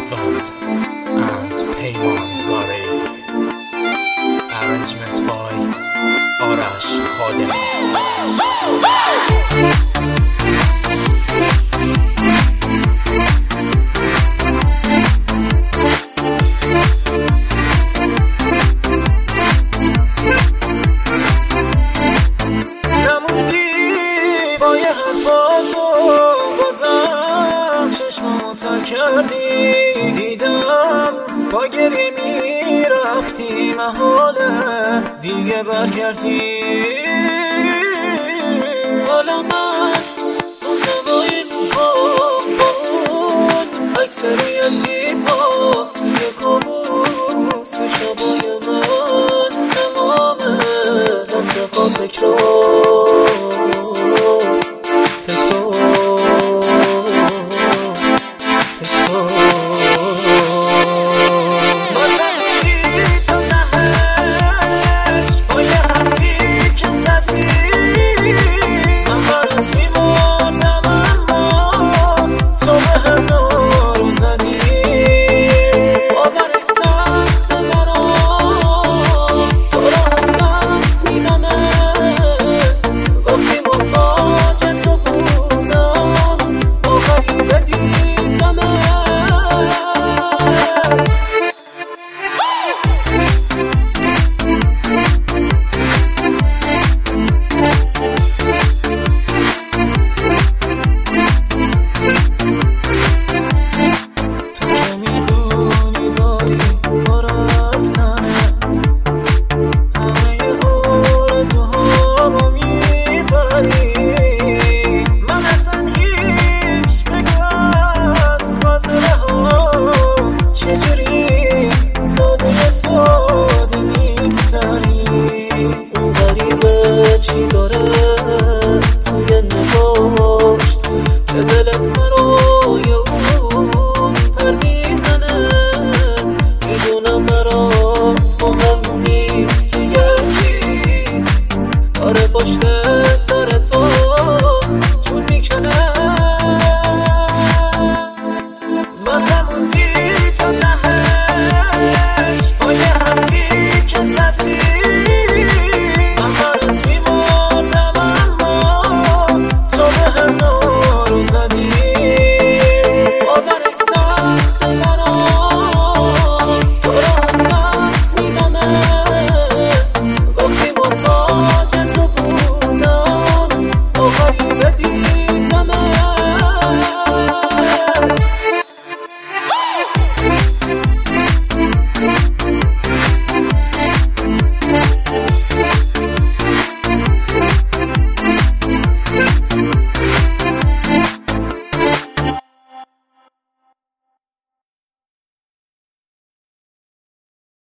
Advent and Payman Zare. Arrangement by Arash Khademi. تا کردی دیدم با گریه میرفتی محاله دیگه برگردی. حالا من مونده با این آسمان اکثریت دیوار یه کابوس شبای من تمامه لحظه تکرار چی داره توی نگاش که دلت برای اون پر میزنه. میدونم برات مهم نیست که یکی داره پشت